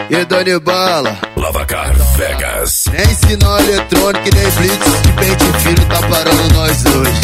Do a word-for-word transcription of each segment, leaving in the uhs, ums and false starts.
E Dani Bala, Lavacar Vegas. nem sinal eletrônico nem blitz, de pente fino tá parando nós hoje.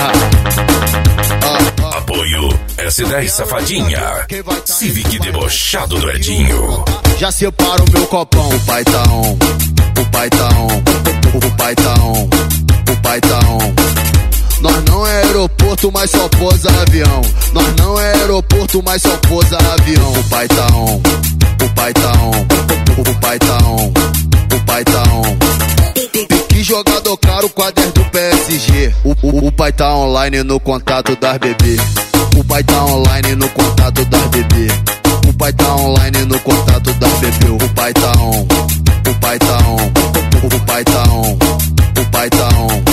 ah, ah. Apoio S dez Safadinha, Civic debochado do Edinho. Já separo meu copão, o pai tá on, o pai tá on, o pai tá on, o pai tá on. Nós não é aeroporto, mas só posa avião. Nós não é aeroporto, mas só posa avião. O pai tá on, o pai tá on, o pai tá on, o pai tá on. Que jogador caro, quadro do P S G. O, o, o pai tá online no contato das bebê. O pai tá online no contato das bebê. O pai tá online no contato das bebê. O pai tá on, o pai tá on, o pai tá on, o pai tá on.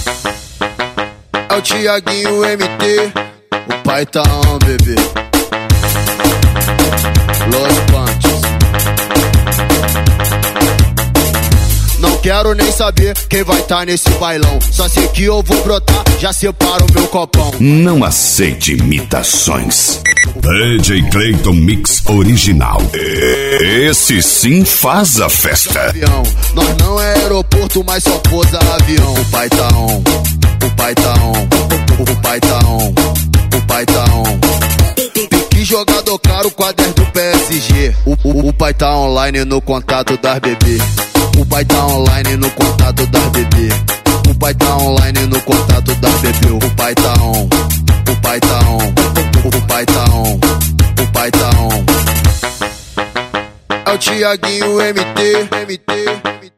É o Thiaguinho M T, o pai tá on, bebê. Los Panchos. Não quero nem saber quem vai tá nesse bailão. Só sei que eu vou brotar, já separo o meu copão. Não aceite imitações. D J Clayton Mix Original. Esse sim faz a festa. Avião. Nós não é aeroporto, mas só posa avião. O pai tá on, o pai tá on, o pai tá on, o pai tá on. Que jogador caro, quadro do P S G. O, o, o pai tá online no contato das bebê. O pai tá online no contato das bebê. O pai tá online no contato das bebê. O pai tá on, o pai tá on, o pai tá on, o pai tá on. É o Thiaguinho M T, M T, M T.